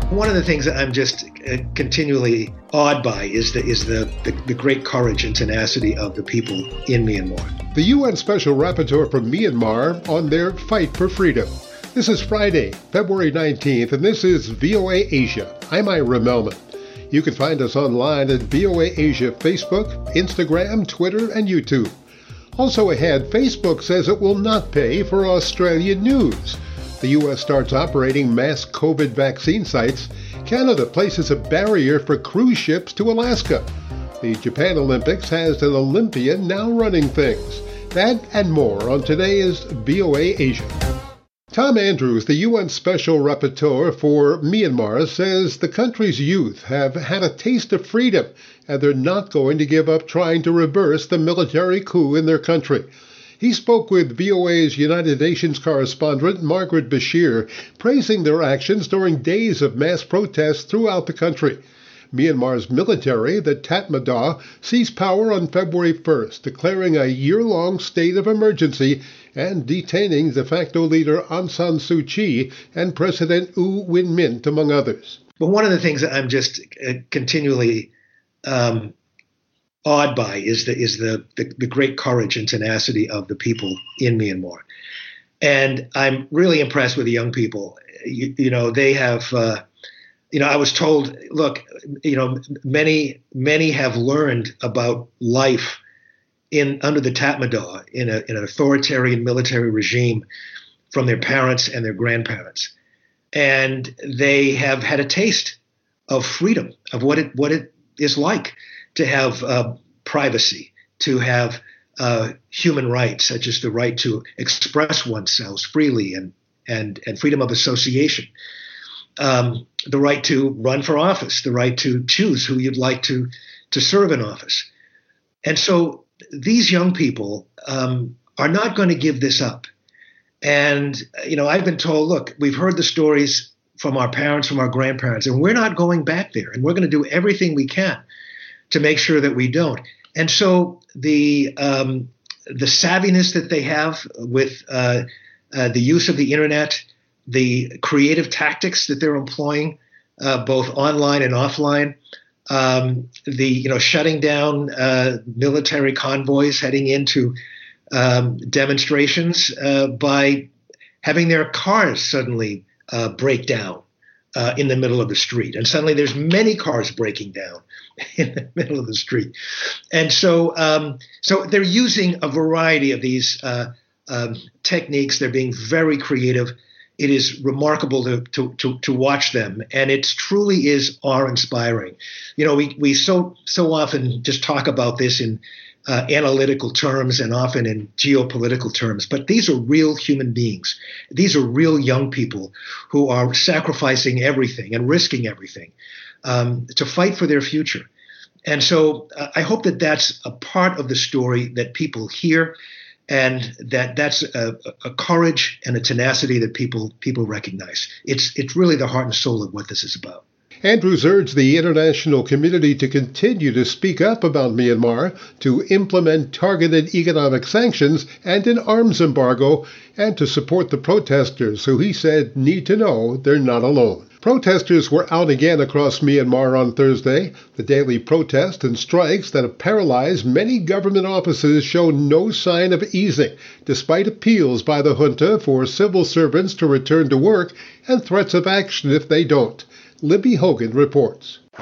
One of the things that I'm just continually awed by is the great courage and tenacity of the people in Myanmar. The UN Special Rapporteur from Myanmar on their fight for freedom. This is Friday, February 19th, and this is VOA Asia. I'm Ira Melman. You can find us online at VOA Asia Facebook, Instagram, Twitter, and YouTube. Also ahead, Facebook says it will not pay for Australian news. The U.S. starts operating mass COVID vaccine sites. Canada places a barrier for cruise ships to Alaska. The Japan Olympics has an Olympian now running things. That and more on today's VOA Asia. Tom Andrews, the UN Special Rapporteur for Myanmar, says the country's youth have had a taste of freedom and they're not going to give up trying to reverse the military coup in their country. He spoke with VOA's United Nations correspondent Margaret Bashir, praising their actions during days of mass protests throughout the country. Myanmar's military, the Tatmadaw, seized power on February 1st, declaring a year-long state of emergency and detaining de facto leader Aung San Suu Kyi and President U Win Mint, among others. But one of the things that I'm just continually awed by is the great courage and tenacity of the people in Myanmar. And I'm really impressed with the young people. You know, they have, I was told, look, many have learned about life under the Tatmadaw in an authoritarian military regime from their parents and their grandparents. And they have had a taste of freedom, of what it is like to have privacy, to have human rights, such as the right to express oneself freely and freedom of association, the right to run for office, the right to choose who you'd like to serve in office. And so these young people are not going to give this up. And, I've been told, look, we've heard the stories from our parents, from our grandparents, and we're not going back there. And we're going to do everything we can to make sure that we don't. And so the savviness that they have with the use of the internet, the creative tactics that they're employing, both online and offline, the shutting down military convoys heading into demonstrations by having their cars suddenly break down in the middle of the street. And suddenly there's many cars breaking down in the middle of the street. And so they're using a variety of these techniques. They're being very creative. It is remarkable to watch them, and it truly is awe-inspiring. We so often just talk about this in analytical terms and often in geopolitical terms, but these are real human beings. These are real young people who are sacrificing everything and risking everything to fight for their future. And so I hope that that's a part of the story that people hear, and that's a courage and a tenacity that people recognize. It's really the heart and soul of what this is about. Andrews urged the international community to continue to speak up about Myanmar, to implement targeted economic sanctions and an arms embargo, and to support the protesters who he said need to know they're not alone. Protesters were out again across Myanmar on Thursday. The daily protests and strikes that have paralyzed many government offices show no sign of easing, despite appeals by the junta for civil servants to return to work and threats of action if they don't. Libby Hogan reports. The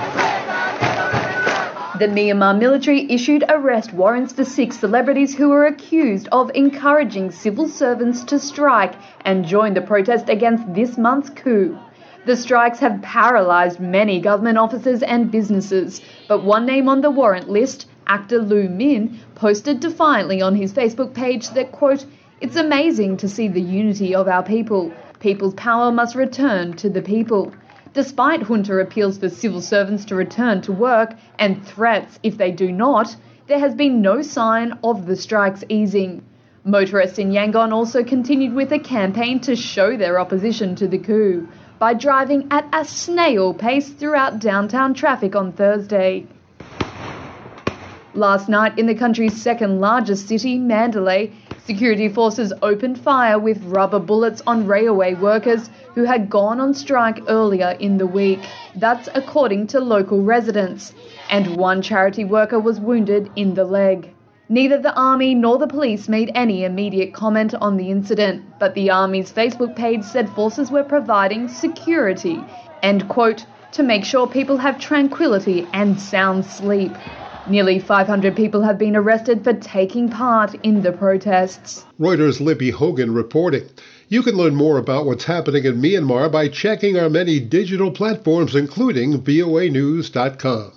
Myanmar military issued arrest warrants for 6 celebrities who were accused of encouraging civil servants to strike and join the protest against this month's coup. The strikes have paralysed many government offices and businesses, but one name on the warrant list, actor Lu Min, posted defiantly on his Facebook page that, quote, "It's amazing to see the unity of our people. People's power must return to the people." Despite junta appeals for civil servants to return to work and threats if they do not, there has been no sign of the strikes easing. Motorists in Yangon also continued with a campaign to show their opposition to the coup by driving at a snail pace throughout downtown traffic on Thursday. Last night in the country's second largest city, Mandalay, Security forces opened fire with rubber bullets on railway workers who had gone on strike earlier in the week. That's according to local residents. And one charity worker was wounded in the leg. Neither the Army nor the police made any immediate comment on the incident, but the Army's Facebook page said forces were providing security and, quote, to make sure people have tranquility and sound sleep. Nearly 500 people have been arrested for taking part in the protests. Reuters' Libby Hogan reporting. You can learn more about what's happening in Myanmar by checking our many digital platforms, including voanews.com.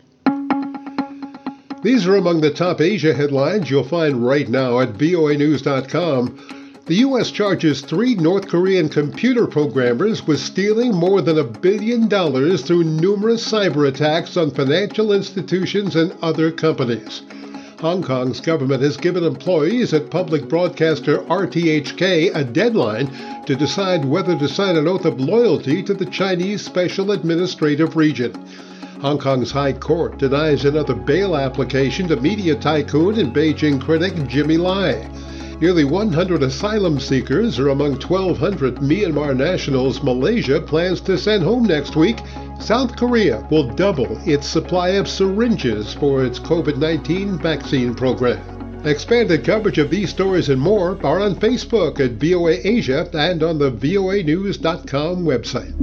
These are among the top Asia headlines you'll find right now at voanews.com. The U.S. charges 3 North Korean computer programmers with stealing more than $1 billion through numerous cyber attacks on financial institutions and other companies. Hong Kong's government has given employees at public broadcaster RTHK a deadline to decide whether to sign an oath of loyalty to the Chinese Special Administrative Region. Hong Kong's High Court denies another bail application to media tycoon and Beijing critic Jimmy Lai. Nearly 100 asylum seekers are among 1,200 Myanmar nationals Malaysia plans to send home next week. South Korea will double its supply of syringes for its COVID-19 vaccine program. Expanded coverage of these stories and more are on Facebook at VOA Asia and on the voanews.com website.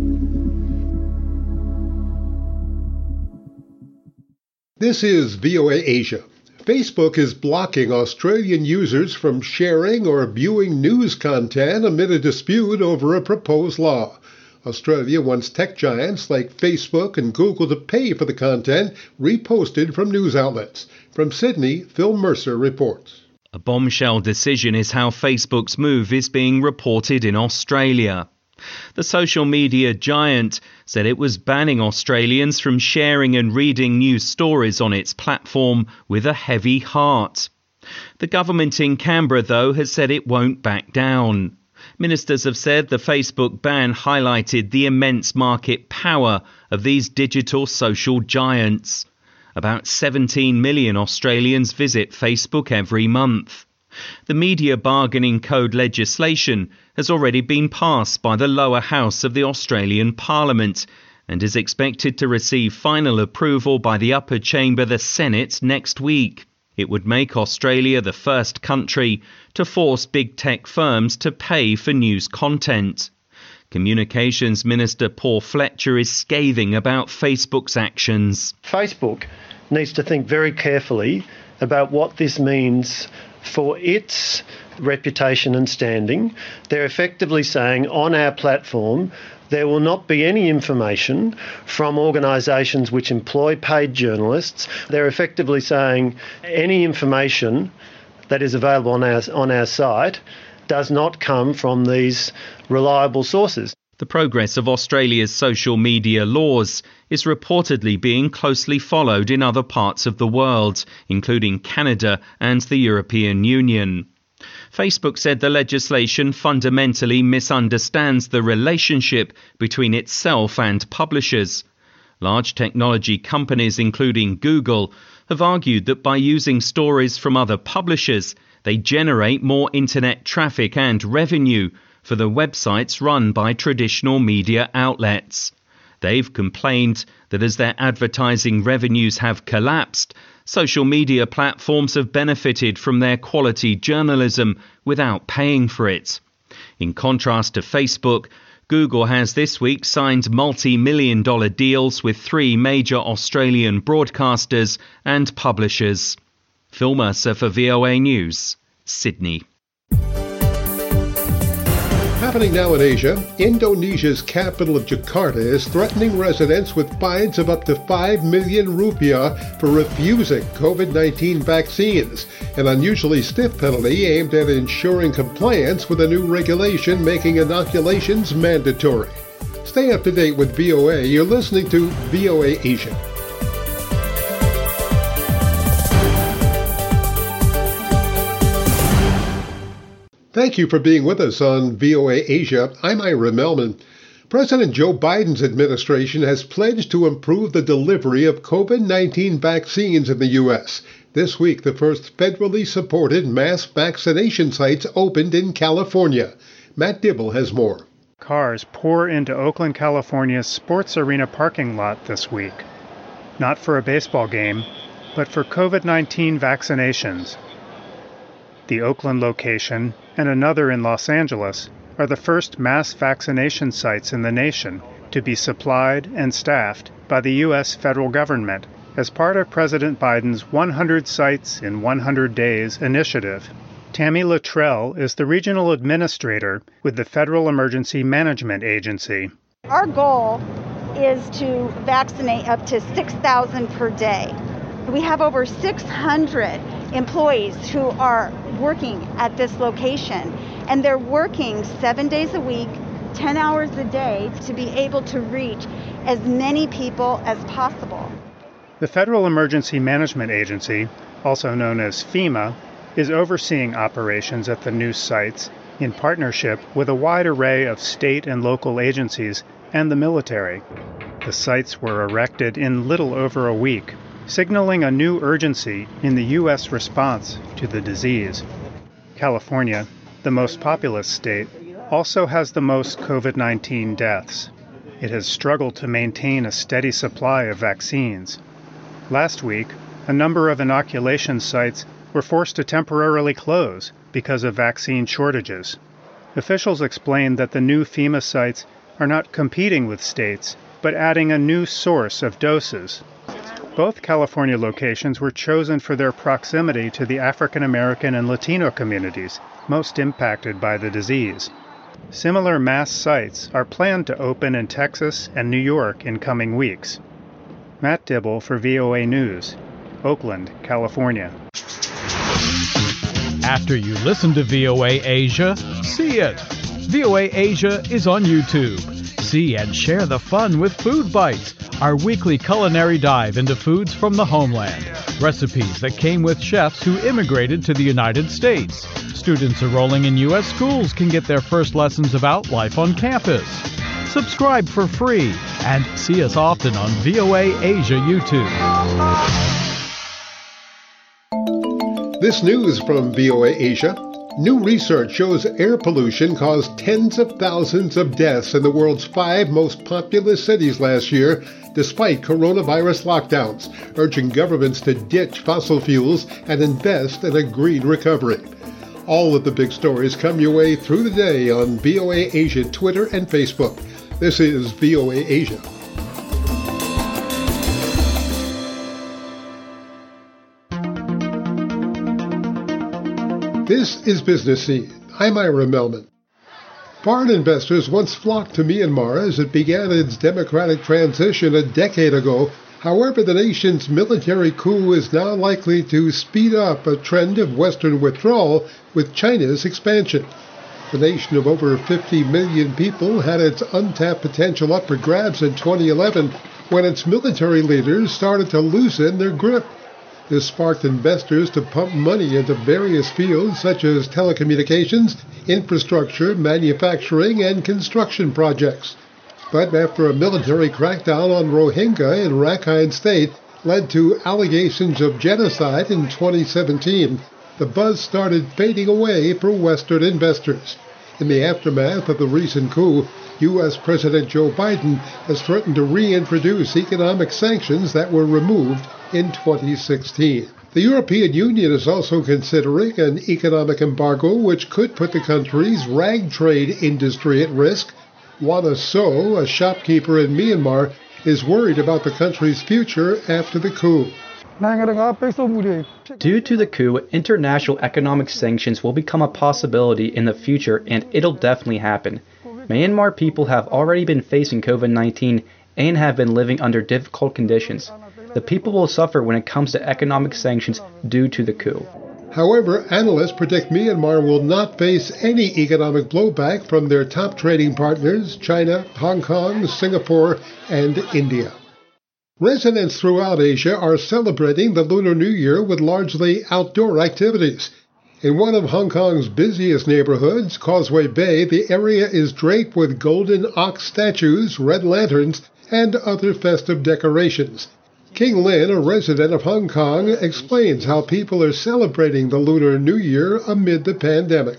This is VOA Asia. Facebook is blocking Australian users from sharing or viewing news content amid a dispute over a proposed law. Australia wants tech giants like Facebook and Google to pay for the content reposted from news outlets. From Sydney, Phil Mercer reports. A bombshell decision is how Facebook's move is being reported in Australia. The social media giant said it was banning Australians from sharing and reading news stories on its platform with a heavy heart. The government in Canberra, though, has said it won't back down. Ministers have said the Facebook ban highlighted the immense market power of these digital social giants. About 17 million Australians visit Facebook every month. The Media Bargaining Code legislation has already been passed by the lower house of the Australian Parliament and is expected to receive final approval by the upper chamber, the Senate, next week. It would make Australia the first country to force big tech firms to pay for news content. Communications Minister Paul Fletcher is scathing about Facebook's actions. Facebook needs to think very carefully about what this means for its reputation and standing. They're effectively saying on our platform there will not be any information from organisations which employ paid journalists. They're effectively saying any information that is available on our site does not come from these reliable sources. The progress of Australia's social media laws is reportedly being closely followed in other parts of the world, including Canada and the European Union. Facebook said the legislation fundamentally misunderstands the relationship between itself and publishers. Large technology companies, including Google, have argued that by using stories from other publishers, they generate more internet traffic and revenue for the websites run by traditional media outlets. They've complained that as their advertising revenues have collapsed, social media platforms have benefited from their quality journalism without paying for it. In contrast to Facebook, Google has this week signed multi-million-dollar deals with 3 major Australian broadcasters and publishers. Phil Mercer for VOA News, Sydney. Happening now in Asia, Indonesia's capital of Jakarta is threatening residents with fines of up to 5 million rupiah for refusing COVID-19 vaccines, an unusually stiff penalty aimed at ensuring compliance with a new regulation making inoculations mandatory. Stay up to date with VOA. You're listening to VOA Asia. Thank you for being with us on VOA Asia. I'm Ira Melman. President Joe Biden's administration has pledged to improve the delivery of COVID-19 vaccines in the U.S. This week, the first federally supported mass vaccination sites opened in California. Matt Dibble has more. Cars pour into Oakland, California's sports arena parking lot this week. Not for a baseball game, but for COVID-19 vaccinations. The Oakland location and another in Los Angeles are the first mass vaccination sites in the nation to be supplied and staffed by the U.S. federal government as part of President Biden's 100 Sites in 100 Days initiative. Tammy Luttrell is the regional administrator with the Federal Emergency Management Agency. Our goal is to vaccinate up to 6,000 per day. We have over 600 employees who are working at this location, and they're working 7 days a week, 10 hours a day to be able to reach as many people as possible. The Federal Emergency Management Agency, also known as FEMA, is overseeing operations at the new sites in partnership with a wide array of state and local agencies and the military. The sites were erected in little over a week, signaling a new urgency in the U.S. response to the disease. California, the most populous state, also has the most COVID-19 deaths. It has struggled to maintain a steady supply of vaccines. Last week, a number of inoculation sites were forced to temporarily close because of vaccine shortages. Officials explained that the new FEMA sites are not competing with states, but adding a new source of doses. Both California locations were chosen for their proximity to the African American and Latino communities most impacted by the disease. Similar mass sites are planned to open in Texas and New York in coming weeks. Matt Dibble for VOA News, Oakland, California. After you listen to VOA Asia, see it. VOA Asia is on YouTube. See and share the fun with Food Bites, our weekly culinary dive into foods from the homeland. Recipes that came with chefs who immigrated to the United States. Students enrolling in U.S. schools can get their first lessons about life on campus. Subscribe for free and see us often on VOA Asia YouTube. This news from VOA Asia. New research shows air pollution caused tens of thousands of deaths in the world's 5 most populous cities last year, despite coronavirus lockdowns, urging governments to ditch fossil fuels and invest in a green recovery. All of the big stories come your way through the day on VOA Asia Twitter and Facebook. This is VOA Asia. This is Business Scene. I'm Ira Melman. Foreign investors once flocked to Myanmar as it began its democratic transition a decade ago. However, the nation's military coup is now likely to speed up a trend of Western withdrawal with China's expansion. The nation of over 50 million people had its untapped potential up for grabs in 2011 when its military leaders started to loosen their grip. This sparked investors to pump money into various fields such as telecommunications, infrastructure, manufacturing, and construction projects. But after a military crackdown on Rohingya in Rakhine State led to allegations of genocide in 2017, the buzz started fading away for Western investors. In the aftermath of the recent coup, U.S. President Joe Biden has threatened to reintroduce economic sanctions that were removed in 2016. The European Union is also considering an economic embargo which could put the country's rag trade industry at risk. Wana So, a shopkeeper in Myanmar, is worried about the country's future after the coup. Due to the coup, international economic sanctions will become a possibility in the future, and it'll definitely happen. Myanmar people have already been facing COVID-19 and have been living under difficult conditions. The people will suffer when it comes to economic sanctions due to the coup. However, analysts predict Myanmar will not face any economic blowback from their top trading partners, China, Hong Kong, Singapore, and India. Residents throughout Asia are celebrating the Lunar New Year with largely outdoor activities. In one of Hong Kong's busiest neighborhoods, Causeway Bay, the area is draped with golden ox statues, red lanterns, and other festive decorations. King Lin, a resident of Hong Kong, explains how people are celebrating the Lunar New Year amid the pandemic.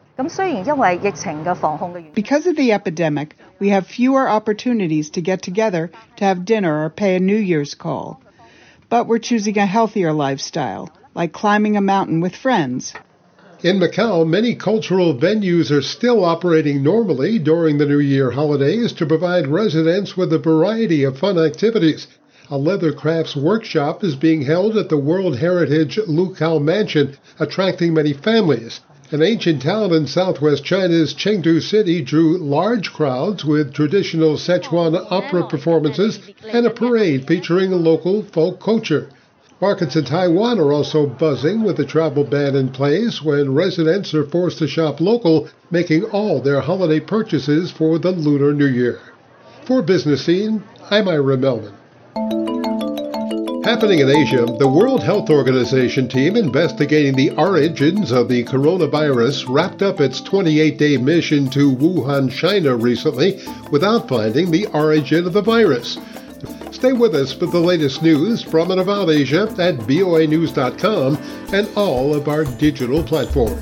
Because of the epidemic, we have fewer opportunities to get together to have dinner or pay a New Year's call. But we're choosing a healthier lifestyle, like climbing a mountain with friends. In Macau, many cultural venues are still operating normally during the New Year holidays to provide residents with a variety of fun activities. A leather crafts workshop is being held at the World Heritage Lukao Mansion, attracting many families. An ancient town in southwest China's Chengdu City drew large crowds with traditional Sichuan opera performances and a parade featuring local folk culture. Markets in Taiwan are also buzzing with the travel ban in place when residents are forced to shop local, making all their holiday purchases for the Lunar New Year. For Business Scene, I'm Ira Melman. Happening in Asia, the World Health Organization team investigating the origins of the coronavirus wrapped up its 28-day mission to Wuhan, China recently without finding the origin of the virus. Stay with us for the latest news from and about Asia at voanews.com and all of our digital platforms.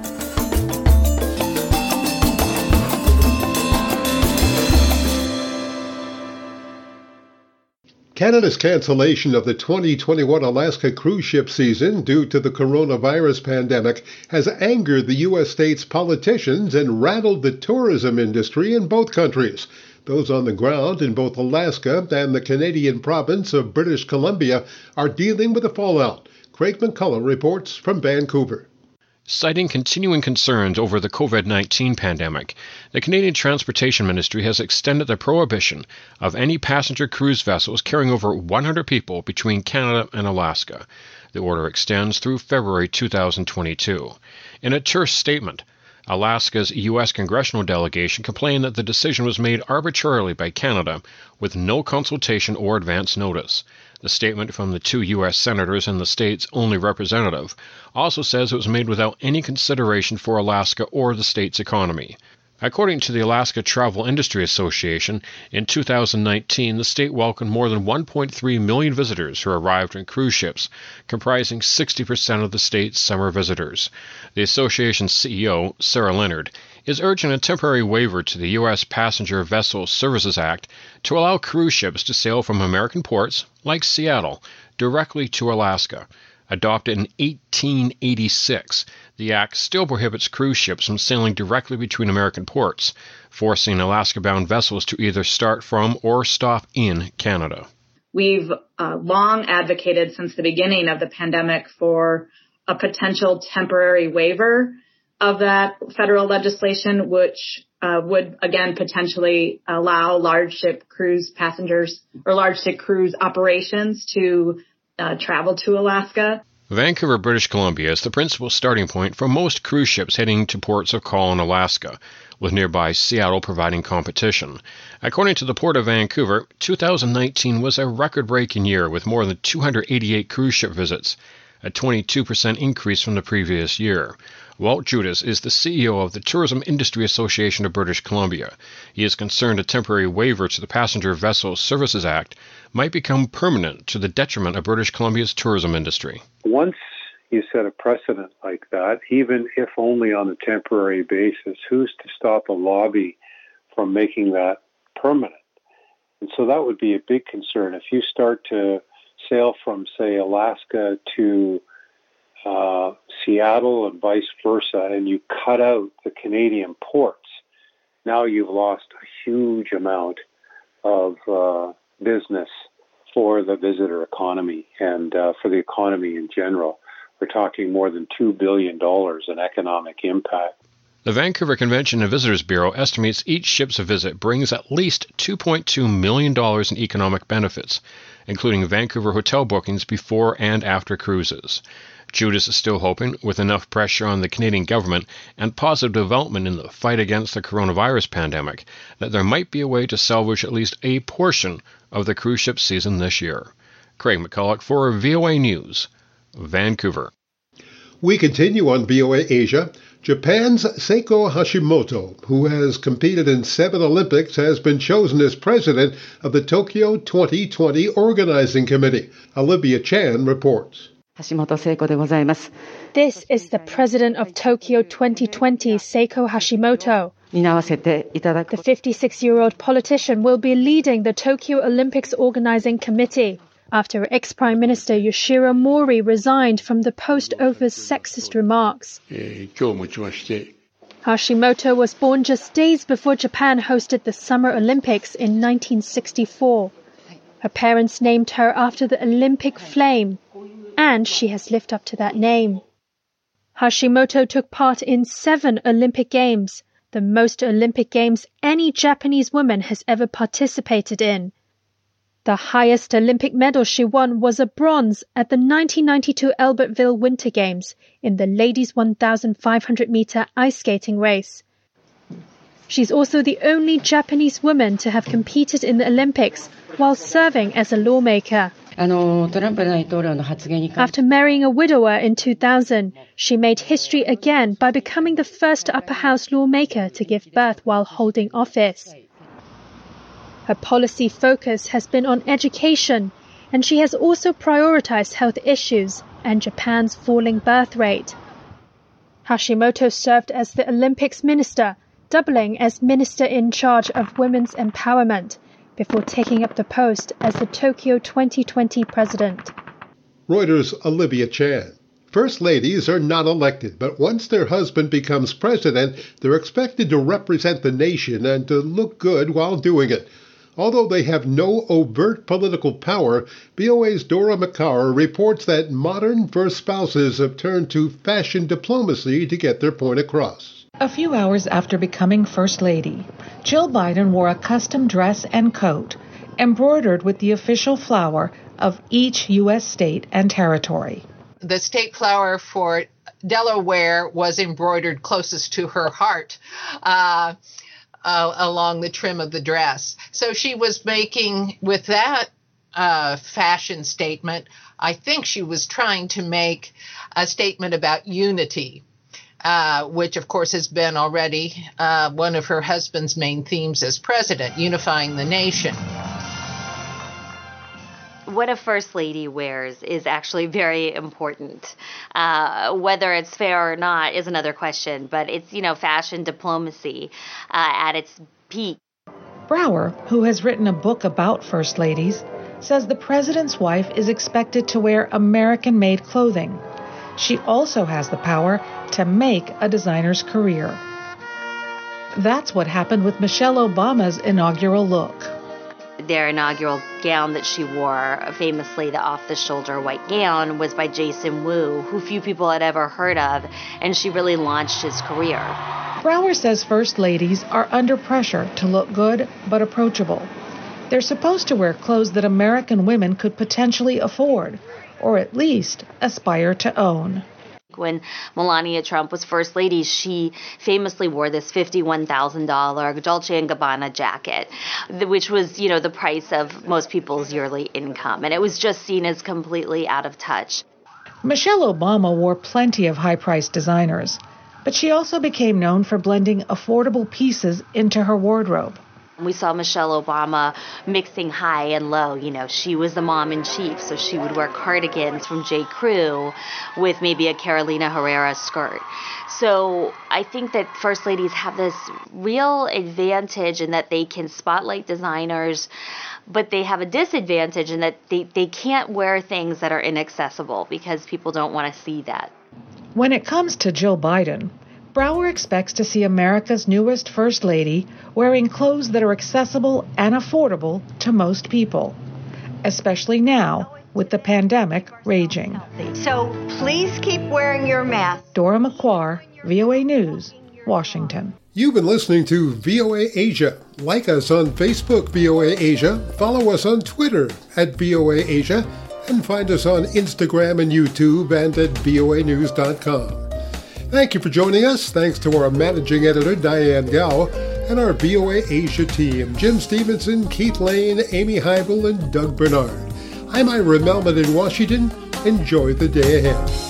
Canada's cancellation of the 2021 Alaska cruise ship season due to the coronavirus pandemic has angered the U.S. state's politicians and rattled the tourism industry in both countries. Those on the ground in both Alaska and the Canadian province of British Columbia are dealing with the fallout. Craig McCullough reports from Vancouver. Citing continuing concerns over the COVID-19 pandemic, the Canadian Transportation Ministry has extended the prohibition of any passenger cruise vessels carrying over 100 people between Canada and Alaska. The order extends through February 2022. In a terse statement, Alaska's U.S. congressional delegation complained that the decision was made arbitrarily by Canada with no consultation or advance notice. The statement from the two U.S. senators and the state's only representative also says it was made without any consideration for Alaska or the state's economy. According to the Alaska Travel Industry Association, in 2019, the state welcomed more than 1.3 million visitors who arrived on cruise ships, comprising 60% of the state's summer visitors. The association's CEO, Sarah Leonard, is urging a temporary waiver to the U.S. Passenger Vessel Services Act to allow cruise ships to sail from American ports, like Seattle, directly to Alaska. Adopted in 1886, the Act still prohibits cruise ships from sailing directly between American ports, forcing Alaska-bound vessels to either start from or stop in Canada. We've long advocated since the beginning of the pandemic for a potential temporary waiver of that federal legislation, which would, again, potentially allow large ship cruise passengers or large ship cruise operations to travel to Alaska. Vancouver, British Columbia is the principal starting point for most cruise ships heading to ports of call in Alaska, with nearby Seattle providing competition. According to the Port of Vancouver, 2019 was a record-breaking year with more than 288 cruise ship visits, a 22% increase from the previous year. Walt Judas is the CEO of the Tourism Industry Association of British Columbia. He is concerned a temporary waiver to the Passenger Vessel Services Act might become permanent to the detriment of British Columbia's tourism industry. Once you set a precedent like that, even if only on a temporary basis, who's to stop a lobby from making that permanent? And so that would be a big concern. If you start to sail from, say, Alaska to Seattle and vice versa, and you cut out the Canadian ports, now you've lost a huge amount of business for the visitor economy and for the economy in general. We're talking more than $2 billion in economic impact. The Vancouver Convention and Visitors Bureau estimates each ship's visit brings at least $2.2 million in economic benefits, including Vancouver hotel bookings before and after cruises. Judas is still hoping, with enough pressure on the Canadian government and positive development in the fight against the coronavirus pandemic, that there might be a way to salvage at least a portion of the cruise ship season this year. Craig McCullough for VOA News, Vancouver. We continue on VOA Asia. Japan's Seiko Hashimoto, who has competed in 7 Olympics, has been chosen as president of the Tokyo 2020 Organizing Committee. Olivia Chan reports. This is the president of Tokyo 2020, Seiko Hashimoto. The 56-year-old politician will be leading the Tokyo Olympics Organizing Committee after ex-Prime Minister Yoshiro Mori resigned from the post over sexist remarks. Hashimoto was born just days before Japan hosted the Summer Olympics in 1964. Her parents named her after the Olympic flame, and she has lived up to that name. Hashimoto took part in 7 Olympic Games, the most Olympic Games any Japanese woman has ever participated in. The highest Olympic medal she won was a bronze at the 1992 Albertville Winter Games in the ladies' 1,500-meter ice skating race. She's also the only Japanese woman to have competed in the Olympics while serving as a lawmaker. After marrying a widower in 2000, she made history again by becoming the first upper house lawmaker to give birth while holding office. Her policy focus has been on education, and she has also prioritized health issues and Japan's falling birth rate. Hashimoto served as the Olympics minister, doubling as minister in charge of women's empowerment, before taking up the post as the Tokyo 2020 president. Reuters' Olivia Chan. First ladies are not elected, but once their husband becomes president, they're expected to represent the nation and to look good while doing it. Although they have no overt political power, VOA's Dora McCarr reports that modern first spouses have turned to fashion diplomacy to get their point across. A few hours after becoming First Lady, Jill Biden wore a custom dress and coat embroidered with the official flower of each U.S. state and territory. The state flower for Delaware was embroidered closest to her heart along the trim of the dress. So she was making, with that fashion statement, I think she was trying to make a statement about unity. Which, of course, has been already one of her husband's main themes as president, unifying the nation. What a first lady wears is actually very important. Whether it's fair or not is another question, but it's, fashion diplomacy at its peak. Brower, who has written a book about first ladies, says the president's wife is expected to wear American-made clothing. She also has the power to make a designer's career. That's what happened with Michelle Obama's inaugural look. Their inaugural gown that she wore, famously the off-the-shoulder white gown, was by Jason Wu, who few people had ever heard of, and she really launched his career. Brower says first ladies are under pressure to look good but approachable. They're supposed to wear clothes that American women could potentially afford, or at least aspire to own. When Melania Trump was first lady, she famously wore this $51,000 Dolce & Gabbana jacket, which was, the price of most people's yearly income. And it was just seen as completely out of touch. Michelle Obama wore plenty of high-priced designers, but she also became known for blending affordable pieces into her wardrobe. We saw Michelle Obama mixing high and low. She was the mom-in-chief, so she would wear cardigans from J. Crew with maybe a Carolina Herrera skirt. So I think that first ladies have this real advantage in that they can spotlight designers, but they have a disadvantage in that they can't wear things that are inaccessible because people don't want to see that. When it comes to Jill Biden, Brower expects to see America's newest First Lady wearing clothes that are accessible and affordable to most people, especially now with the pandemic raging. So please keep wearing your mask. Dora McCarr, VOA News, Washington. You've been listening to VOA Asia. Like us on Facebook, VOA Asia. Follow us on Twitter at VOA Asia. And find us on Instagram and YouTube and at voanews.com. Thank you for joining us. Thanks to our managing editor, Diane Gao, and our VOA Asia team, Jim Stevenson, Keith Lane, Amy Heibel, and Doug Bernard. I'm Ira Melman in Washington. Enjoy the day ahead.